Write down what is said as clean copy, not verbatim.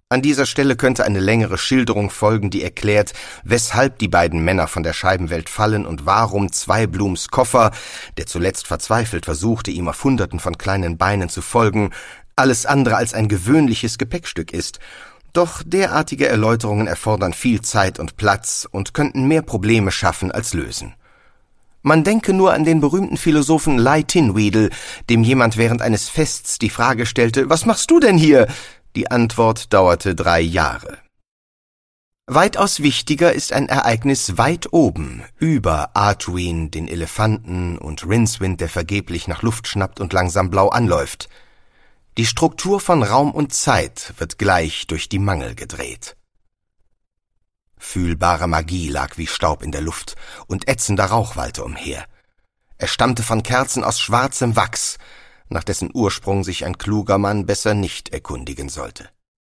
An dieser Stelle könnte eine längere Schilderung folgen, die erklärt, weshalb die beiden Männer von der Scheibenwelt fallen und warum Zweiblums Koffer, der zuletzt verzweifelt versuchte, ihm auf Hunderten von kleinen Beinen zu folgen, alles andere als ein gewöhnliches Gepäckstück ist. Doch derartige Erläuterungen erfordern viel Zeit und Platz und könnten mehr Probleme schaffen als lösen. Man denke nur an den berühmten Philosophen Ly Tinwedel, dem jemand während eines Fests die Frage stellte: »Was machst du denn hier?« Die Antwort dauerte 3 Jahre. Weitaus wichtiger ist ein Ereignis weit oben, über Arduin, den Elefanten, und Rincewind, der vergeblich nach Luft schnappt und langsam blau anläuft. Die Struktur von Raum und Zeit wird gleich durch die Mangel gedreht. Fühlbare Magie lag wie Staub in der Luft und ätzender Rauch wallte umher. Er stammte von Kerzen aus schwarzem Wachs, nach dessen Ursprung sich ein kluger Mann besser nicht erkundigen sollte.